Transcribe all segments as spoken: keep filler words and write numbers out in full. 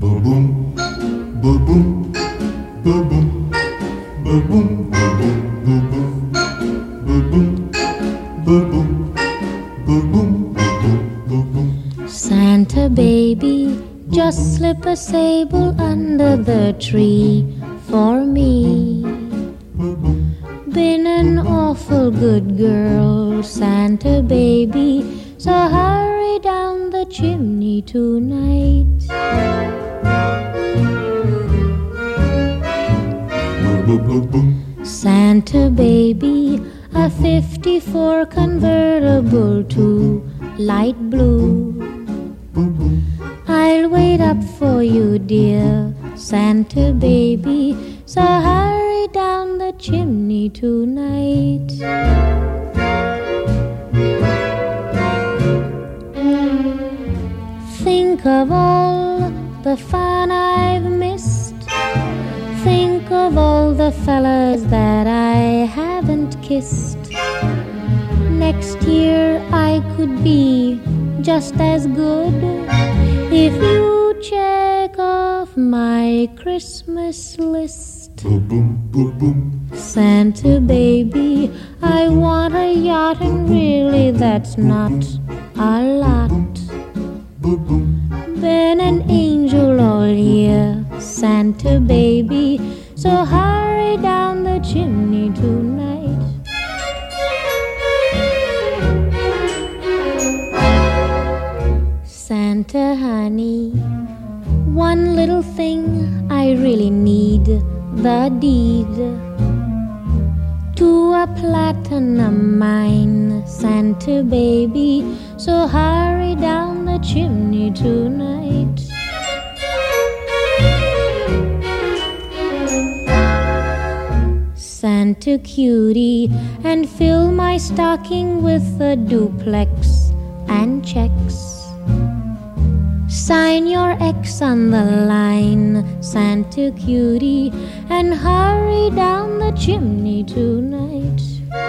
Ba-boom, ba-boom, ba-boom, ba-boom, ba-boom, ba-boom, ba-boom, ba-boom, ba-boom, ba-boom. Santa baby, just slip a sable under the tree for me. Been an awful good girl, Santa baby, so hurry down the chimney tonight. Santa baby, a fifty-four convertible to light blue. I'll wait up for you, dear Santa baby, so hurry down the chimney tonight. Think of all the fun I've missed. Think of all the fellas that I haven't kissed. Next year I could be just as good if you check off my Christmas list. Ba-boom, ba-boom. Santa baby, I want a yacht, and really that's not a lot. Been an angel all year, Santa baby, so hurry down the chimney tonight. Santa honey, one little thing I really need, the deed to a platinum mine, Santa baby, so hurry down the chimney tonight. Santa cutie, and fill my stocking with a duplex and checks. Sign your X on the line, Santa cutie, and hurry down the chimney tonight.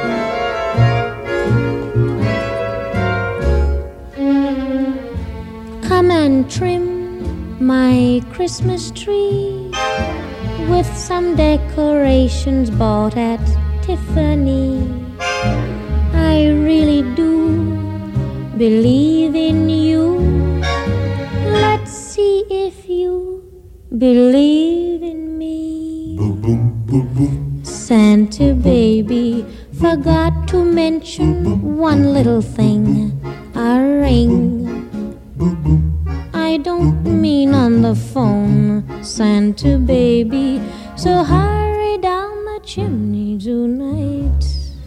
Come and trim my Christmas tree with some decorations bought at Tiffany. I really do believe in you. Let's see if you believe in me. Ba-boom, ba-boom. Santa baby, forgot to mention one little thing, a ring. I don't mean on the phone, Santa baby, so hurry down the chimney tonight.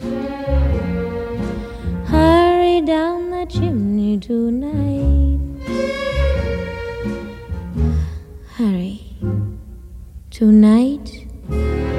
Hurry down the chimney tonight. Hurry. Tonight